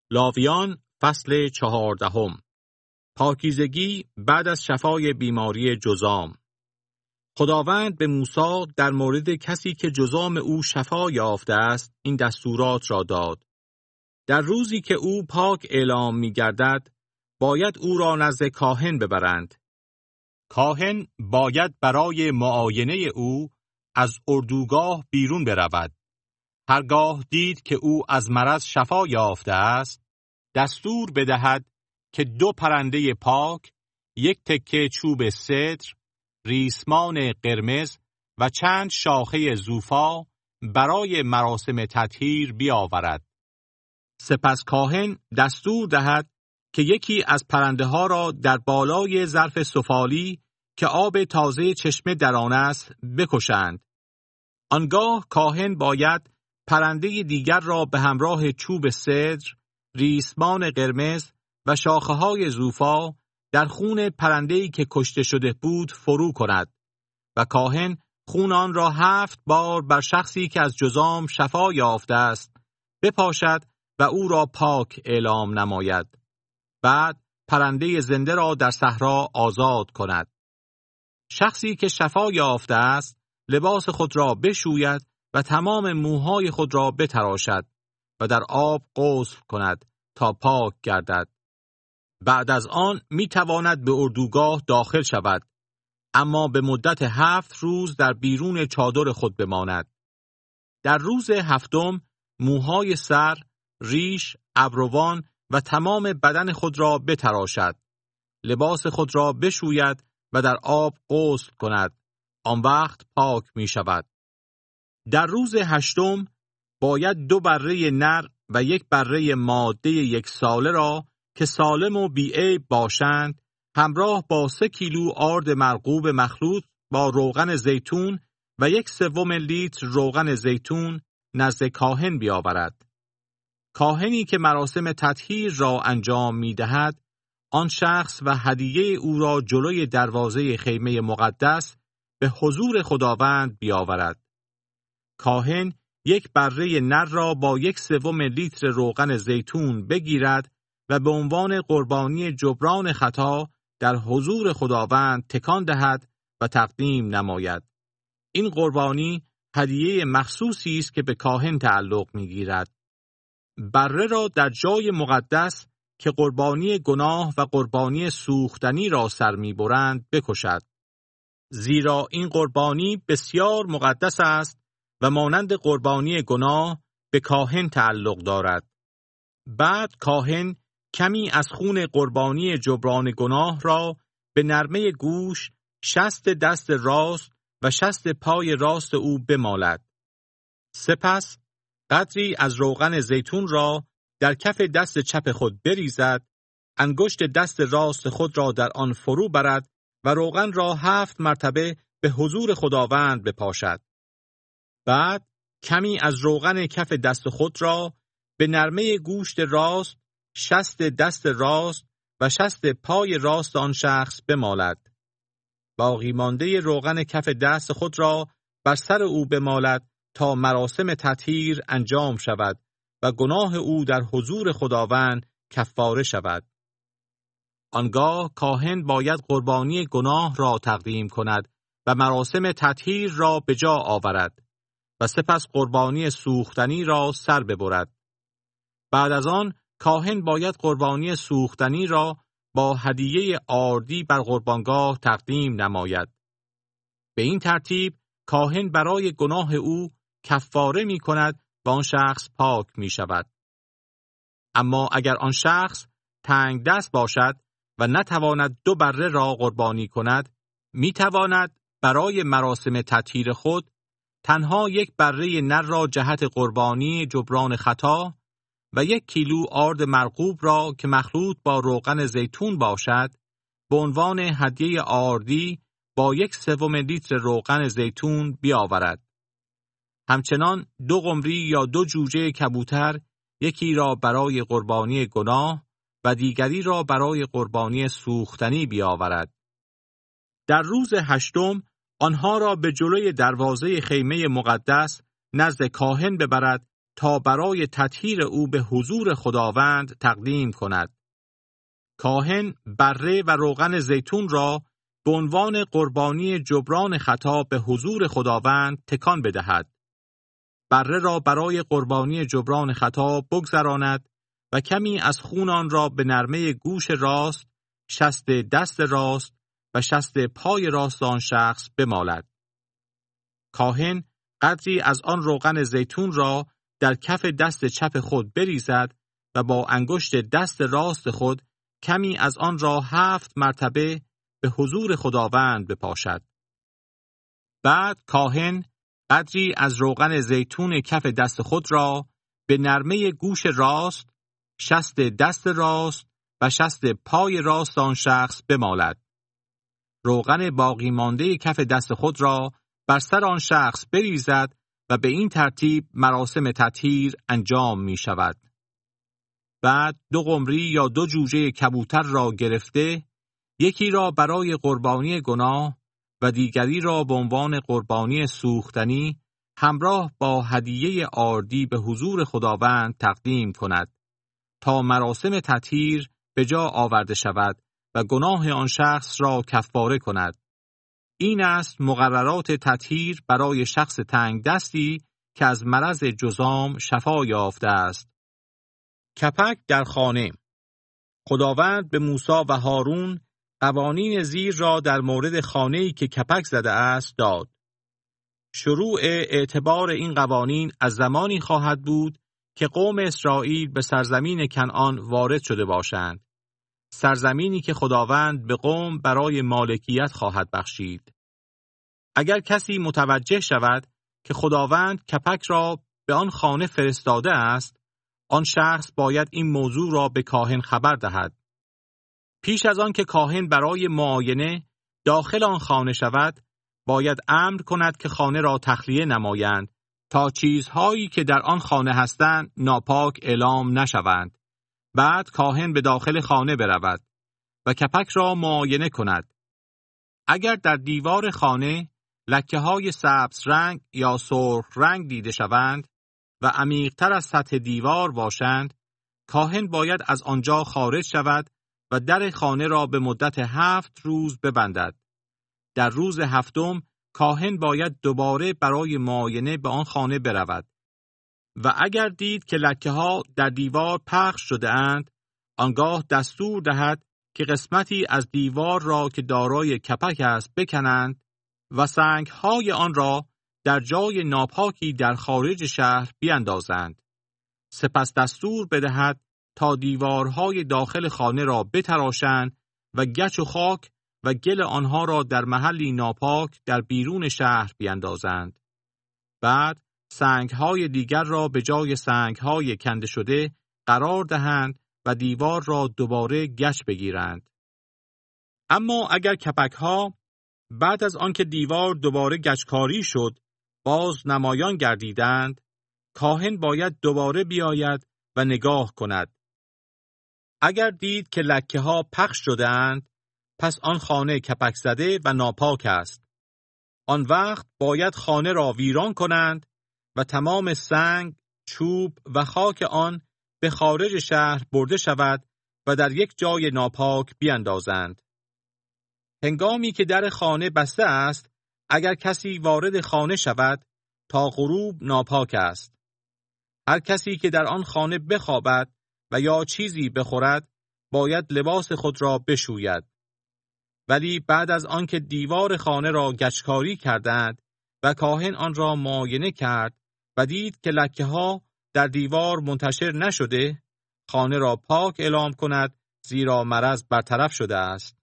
لاویان فصل 14. پاکیزگی بعد از شفای بیماری جذام. خداوند به موسی در مورد کسی که جذام او شفا یافته است این دستورات را داد. در روزی که او پاک اعلام می گردد، باید او را نزد کاهن ببرند. کاهن باید برای معاینه او از اردوگاه بیرون برود. هرگاه دید که او از مرض شفا یافته است، دستور بدهد که 2 پرنده پاک، 1 تکه چوب سدر، ریسمان قرمز و چند شاخه زوفا برای مراسم تطهیر بیاورد. سپس کاهن دستور دهد که یکی از پرنده ها را در بالای ظرف سفالی که آب تازه چشمه در آن است بکشند. آنگاه کاهن باید پرنده دیگر را به همراه چوب سدر، ریسمان قرمز و شاخه‌های زوفا در خون پرنده‌ای که کشته شده بود فرو کند و کاهن خون آن را 7 بار بر شخصی که از جذام شفا یافته است بپاشد و او را پاک اعلام نماید. بعد پرنده زنده را در صحرا آزاد کند. شخصی که شفا یافته است لباس خود را بشوید و تمام موهای خود را بتراشد و در آب غسل کند تا پاک گردد. بعد از آن می تواند به اردوگاه داخل شود، اما به مدت 7 روز در بیرون چادر خود بماند. در روز 7 موهای سر، ریش، ابروان و تمام بدن خود را بتراشد. لباس خود را بشوید و در آب غسل کند. آن وقت پاک می شود. در روز 8 باید 2 بره نر و 1 بره ماده 1 ساله را که سالم و بی‌عیب باشند همراه با 3 کیلو آرد مرغوب مخلوط با روغن زیتون و 1/3 لیتر روغن زیتون نزد کاهن بیاورد. کاهنی که مراسم تطهیر را انجام می دهد، آن شخص و هدیه او را جلوی دروازه خیمه مقدس به حضور خداوند بیاورد. کاهن 1 بره نر را با 1/3 لیتر روغن زیتون بگیرد و به عنوان قربانی جبران خطا در حضور خداوند تکان دهد و تقدیم نماید. این قربانی هدیه مخصوصی است که به کاهن تعلق می‌گیرد. بره را در جای مقدس که قربانی گناه و قربانی سوختنی را سر می‌برند بکشد. زیرا این قربانی بسیار مقدس است و مانند قربانی گناه به کاهن تعلق دارد. بعد کاهن کمی از خون قربانی جبران گناه را به نرمه گوش، شست دست راست و شست پای راست او بمالد. سپس قدری از روغن زیتون را در کف دست چپ خود بریزد، انگشت دست راست خود را در آن فرو برد و روغن را 7 مرتبه به حضور خداوند بپاشد. بعد کمی از روغن کف دست خود را به نرمه گوشت راست، شست دست راست و شست پای راست آن شخص بمالد. باقی مانده روغن کف دست خود را بر سر او بمالد تا مراسم تطهیر انجام شود و گناه او در حضور خداوند کفاره شود. آنگاه کاهن باید قربانی گناه را تقدیم کند و مراسم تطهیر را به جا آورد و سپس قربانی سوختنی را سر ببرد. بعد از آن کاهن باید قربانی سوختنی را با هدیه آردی بر قربانگاه تقدیم نماید. به این ترتیب کاهن برای گناه او کفاره می کند و آن شخص پاک می شود. اما اگر آن شخص تنگ دست باشد و نتواند 2 بره را قربانی کند، می تواند برای مراسم تطهیر خود تنها 1 بره نر را جهت قربانی جبران خطا و 1 کیلو آرد مرغوب را که مخلوط با روغن زیتون باشد به عنوان هدیه آردی با 1/3 لیتر روغن زیتون بیاورد. همچنان 2 قمری یا 2 جوجه کبوتر، یکی را برای قربانی گناه و دیگری را برای قربانی سوختنی بیاورد. در روز 8 آنها را به جلوی دروازه خیمه مقدس نزد کاهن ببرد تا برای تطهیر او به حضور خداوند تقدیم کند. کاهن بره و روغن زیتون را به عنوان قربانی جبران خطا به حضور خداوند تکان بدهد. بره را برای قربانی جبران خطا بگذراند و کمی از خون آن را به نرمه گوش راست، شست دست راست و شست پای راست آن شخص بمالد. کاهن قدری از آن روغن زیتون را در کف دست چپ خود بریزد و با انگشت دست راست خود کمی از آن را 7 مرتبه به حضور خداوند بپاشد. بعد کاهن قدری از روغن زیتون کف دست خود را به نرمه گوش راست، شست دست راست و شست پای راست آن شخص بمالد. روغن باقی مانده کف دست خود را بر سر آن شخص بریزد و به این ترتیب مراسم تطهیر انجام می شود. بعد 2 قمری یا 2 جوجه کبوتر را گرفته، یکی را برای قربانی گناه و دیگری را به عنوان قربانی سوختنی همراه با هدیه آردی به حضور خداوند تقدیم کند تا مراسم تطهیر به جا آورده شود و گناه آن شخص را کفاره کند. این است مقررات تطهیر برای شخص تنگ دستی که از مرض جذام شفا یافته است. کپک در خانه. خداوند به موسی و هارون قوانین زیر را در مورد خانه‌ای که کپک زده است داد. شروع اعتبار این قوانین از زمانی خواهد بود که قوم اسرائیل به سرزمین کنعان وارد شده باشند. سرزمینی که خداوند به قوم برای مالکیت خواهد بخشید. اگر کسی متوجه شود که خداوند کپک را به آن خانه فرستاده است، آن شخص باید این موضوع را به کاهن خبر دهد. پیش از آن که کاهن برای معاینه داخل آن خانه شود، باید امر کند که خانه را تخلیه نمایند تا چیزهایی که در آن خانه هستند ناپاک اعلام نشوند. بعد کاهن به داخل خانه برود و کپک را معاینه کند. اگر در دیوار خانه لکه‌های سبز رنگ یا سرخ رنگ دیده شوند و عمیق‌تر از سطح دیوار باشند، کاهن باید از آنجا خارج شود و در خانه را به مدت 7 روز ببندد. در روز 7م کاهن باید دوباره برای معاینه به آن خانه برود و اگر دید که لکه‌ها در دیوار پخش شده اند، آنگاه دستور دهد که قسمتی از دیوار را که دارای کپک است بکنند و سنگ‌های آن را در جای ناپاکی در خارج شهر بیاندازند. سپس دستور بدهد تا دیوارهای داخل خانه را بتراشند و گچ و خاک و گل آنها را در محلی ناپاک در بیرون شهر بیاندازند. بعد سنگ‌های دیگر را به جای سنگ‌های کنده شده قرار دهند و دیوار را دوباره گچ بگیرند. اما اگر کپک‌ها بعد از آنکه دیوار دوباره گچکاری شد باز نمایان گردیدند، کاهن باید دوباره بیاید و نگاه کند. اگر دید که لکه‌ها پخش شده‌اند، پس آن خانه کپک زده و ناپاک است. آن وقت باید خانه را ویران کنند و تمام سنگ، چوب و خاک آن به خارج شهر برده شود و در یک جای ناپاک بیاندازند. هنگامی که در خانه بسته است، اگر کسی وارد خانه شود تا غروب ناپاک است. هر کسی که در آن خانه بخوابد و یا چیزی بخورد باید لباس خود را بشوید. ولی بعد از آنکه دیوار خانه را گچکاری کردند و کاهن آن را معاینه کرد و دید که لکه‌ها در دیوار منتشر نشده، خانه را پاک اعلام کند، زیرا مرض برطرف شده است.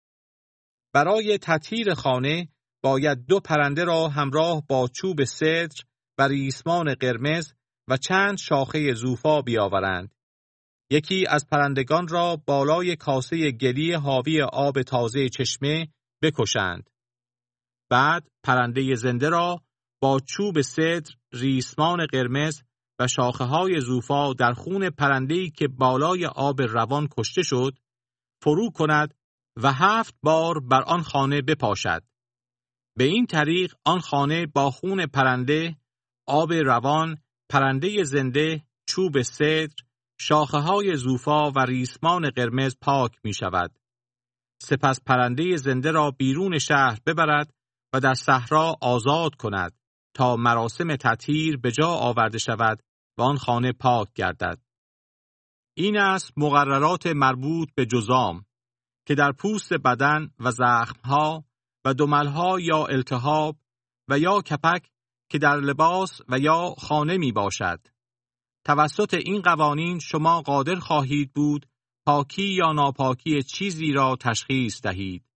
برای تطهیر خانه باید 2 پرنده را همراه با چوب سدر و ریسمان قرمز و چند شاخه زوفا بیاورند. یکی از پرندگان را بالای کاسه گلی حاوی آب تازه چشمه بکشند. بعد پرنده زنده را با چوب سدر، ریسمان قرمز و شاخه‌های زوفا در خون پرنده‌ای که بالای آب روان کشته شد فرو کند و 7 بار بر آن خانه بپاشد. به این طریق آن خانه با خون پرنده، آب روان پرنده زنده، چوب سدر، شاخه‌های زوفا و ریسمان قرمز پاک می شود. سپس پرنده زنده را بیرون شهر ببرد و در صحرا آزاد کند تا مراسم تطهیر به جا آورده شود و آن خانه پاک گردد. این است مقررات مربوط به جذام که در پوست بدن و زخمها و دملها یا التهاب و یا کپک که در لباس و یا خانه می باشد. توسط این قوانین شما قادر خواهید بود پاکی یا ناپاکی چیزی را تشخیص دهید.